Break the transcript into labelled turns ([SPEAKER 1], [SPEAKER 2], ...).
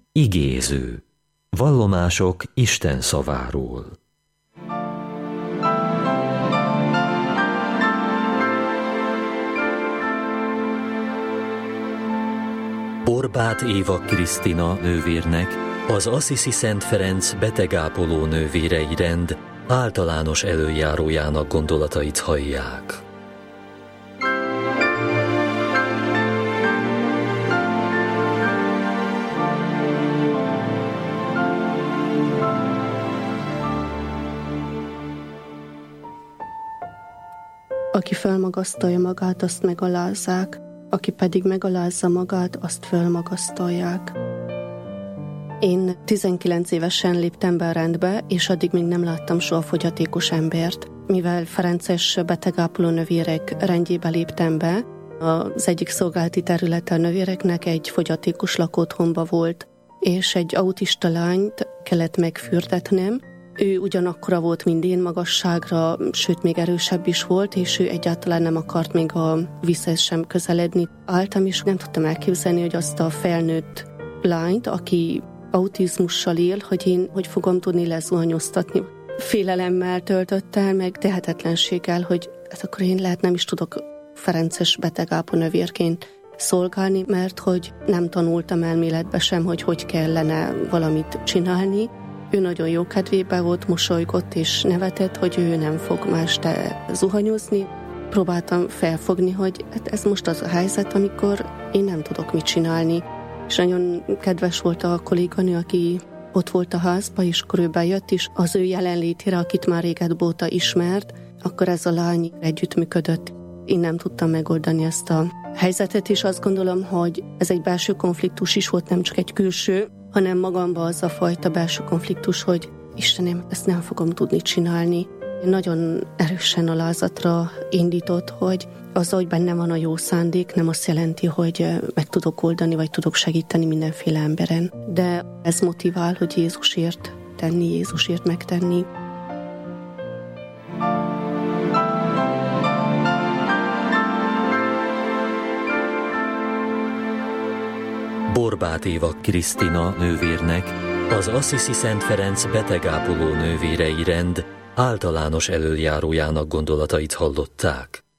[SPEAKER 1] Igéző. Vallomások Isten szaváról. Borbáth Éva Krisztina nővérnek az Assisi Szent Ferenc betegápoló nővérei rend általános elöljárójának gondolatait hallják.
[SPEAKER 2] Aki fölmagasztalja magát, azt megalázzák, aki pedig megalázza magát, azt fölmagasztalják. Én 19 évesen léptem be a rendbe, és addig még nem láttam soha fogyatékos embert. Mivel ferences betegápoló nővérek rendjébe léptem be, az egyik szolgálati területe a nővéreknek egy fogyatékos lakóotthonba volt, és egy autista lányt kellett megfürdetnem. Ő ugyanakkora volt, mint én magasságra, sőt még erősebb is volt, és ő egyáltalán nem akart még a vízhez sem közeledni. Álltam, és nem tudtam elképzelni, hogy azt a felnőtt lányt, aki autizmussal él, hogy én hogy fogom tudni lezuhanyoztatni. Félelemmel töltött el, meg tehetetlenséggel, hogy hát akkor én lehet nem is tudok ferences betegápolónővérként szolgálni, mert hogy nem tanultam elméletbe sem, hogy kellene valamit csinálni. Ő nagyon jó kedvében volt, mosolygott és nevetett, hogy ő nem fog ma este zuhanyozni. Próbáltam felfogni, hogy hát ez most az a helyzet, amikor én nem tudok mit csinálni. És nagyon kedves volt a kolléganő, aki ott volt a házba, és akkor ő bejött is az ő jelenlétére, akit már régebb óta ismert, akkor ez a lány együttműködött. Én nem tudtam megoldani ezt a helyzetet, és azt gondolom, hogy ez egy belső konfliktus is volt, nem csak egy külső, hanem magamban az a fajta belső konfliktus, hogy Istenem, ezt nem fogom tudni csinálni. Nagyon erősen alázatra indított, hogy az, hogy bennem van a jó szándék, nem azt jelenti, hogy meg tudok oldani, vagy tudok segíteni mindenféle emberen. De ez motivál, hogy Jézusért tenni, Jézusért megtenni.
[SPEAKER 1] Borbáth Éva Krisztina nővérnek az Assisi Szent Ferenc betegápoló nővérei rend általános elöljárójának gondolatait hallották.